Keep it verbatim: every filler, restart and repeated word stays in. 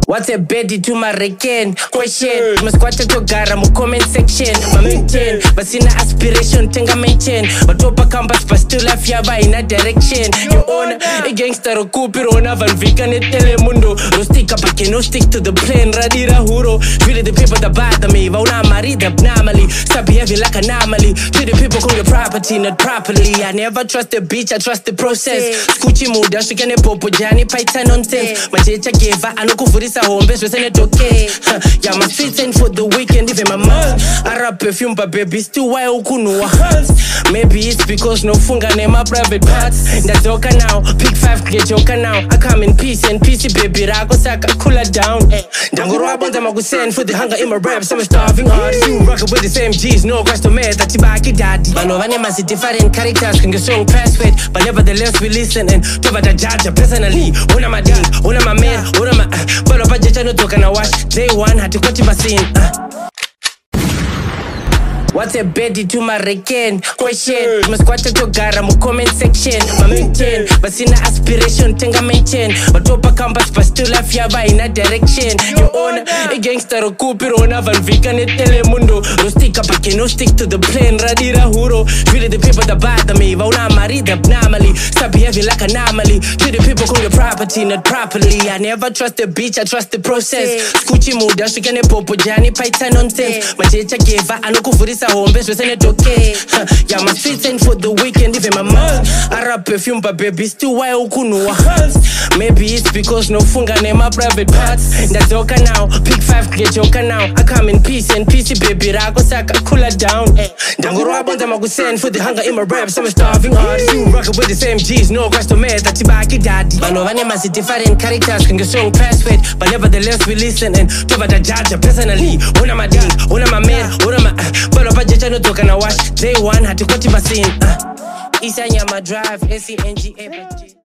What's a beddy to my reckon? Question. Masquata to gara mu comment section. My maintain. Basina aspiration tenga maintain. Watopa campus but still life yaba in a direction. You own a gangster or kupirona van vegan et telemundo. No stick up again, no stick to the plane. Radira huro. Really the people that bother me. Vauna marida abnormally. Stop behaving like an anomaly. Treat the people call your property not properly. I never trust the bitch, I trust the process. Skuchi muda, she can popo jani paita nonsense. Majecha gave I no kufurisa home base was it okay. Yeah, my streets ain't for the weekend, even my mom. I rap perfume, but baby, still why ukunu maybe it's because no funga name my private parts. That's okay now. Pick five, get joker now. I come in peace and peace, baby. Rago saka cooler down. Dango rabon them I go send for the hunger in my raps. I'm starving hard. You rockin' with the same G's, no question man. That you back it daddy. But no one name has different characters. Can get so password, but nevertheless we listen and to the judge personally. One of my dad, one of my man, one of my. But if I just no talk and I watch day one had to cut my scene. What's a beddy to my reckon? Question. Masquata to gara mu comment section. My maintain. Basina aspiration tenga maintain. Watopa campus but still life yaba in a direction. You own a gangster or kupirona van vegan et telemundo. No stick up again, no stick to the plane. Radira huro. Really the people that bother me. Vauna marida abnormally. Stop behaving like an anomaly. Treat the people call your property not properly. I never trust the bitch, I trust the process. Skuchi muda, she can popo jani paita nonsense. Majecha gave I no kufurisa home base was it okay. Yeah, my streets ain't for the weekend, even my mom. I rap perfume, but baby, still why ukunu maybe it's because no funga name my private parts. That's okay now. Pick five, get joker now. I come in peace and peace, baby. Rago saka cooler down. Dango rabon them I go send for the hunger in my raps. I'm starving hard. You rockin' with the same G's, no question man. That you back it daddy. But no one name has different characters. Can get so password, but nevertheless we listen and to the judge personally. One of my dad, one of my man, one of my. But if I just no talk and I watch day one had to cut my scene. Isanya my drive, S E N G A.